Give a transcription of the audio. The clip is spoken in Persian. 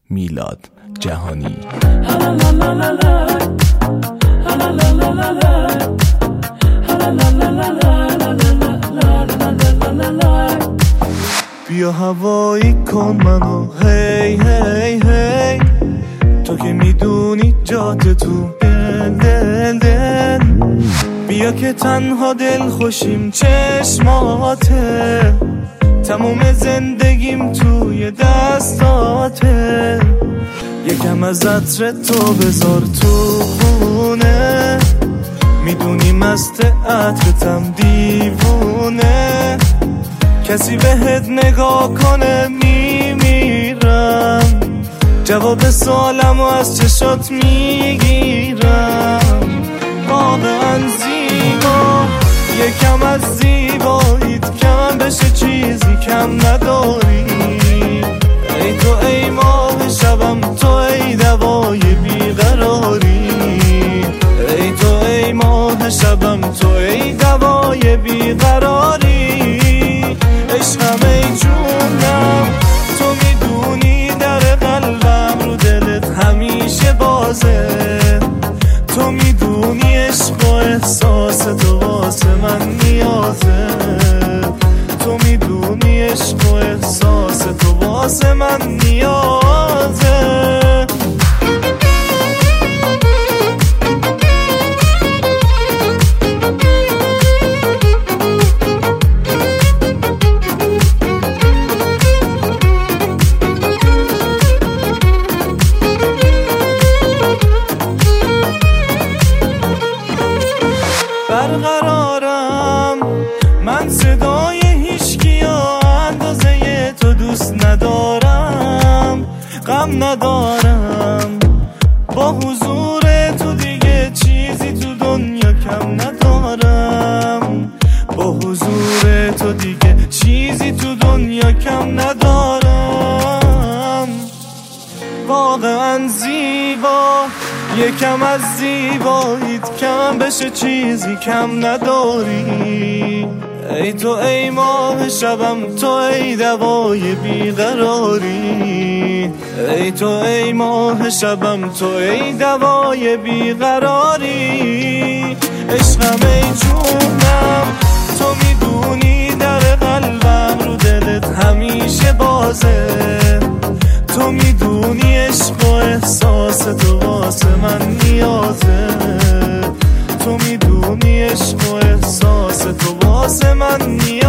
میلاد جهانی. بیا هوایی کن منو هی هی هی، تو که میدونی جات تو دل دل. بیا که تنها دل خوشیم چشماته، تموم زندگیم توی دستاته. یکم از عطر تو بذار تو خونه، میدونی مست عطرتم دیوونه. کسی بهت نگاه کنه میمیرم، جواب سوالمو از چشات میگیرم. واقعا زیبا، یکم از زیباییت کم بشه چیزی کم نداری. ای تو ای ماه شبم، تو ای دوای بیقراری. ای تو ای ماه شبم، تو ای دوای بیقراری. عشقم ای جونم، تو میدونی در قلبم رو دلت همیشه بازه. تو میدونی عشق و احساس تو واسه من نیازه. تو میدونی عشق و احساس تو واسه من نیازه. برقرارم من صدای هیچکیا اندازه تو دوست ندارم. غم ندارم با حضور تو، دیگه چیزی تو دنیا کم ندارم. با حضور تو دیگه چیزی تو دنیا کم ندارم. واقعا زیبا، یکم از زیباییت کم بشه چیزی کم نداری. ای تو ای ماه شبم، تو ای دوای بیقراری. ای تو ای ماه شبم، تو ای دوای بیقراری. عشقم ای جونم، تو میدونی در قلبم رو دلت همیشه بازه. تو میدونی عشق و احساس تو واسه من نیازه. تو میدونی عشق و احساس تو واسه من نیازه.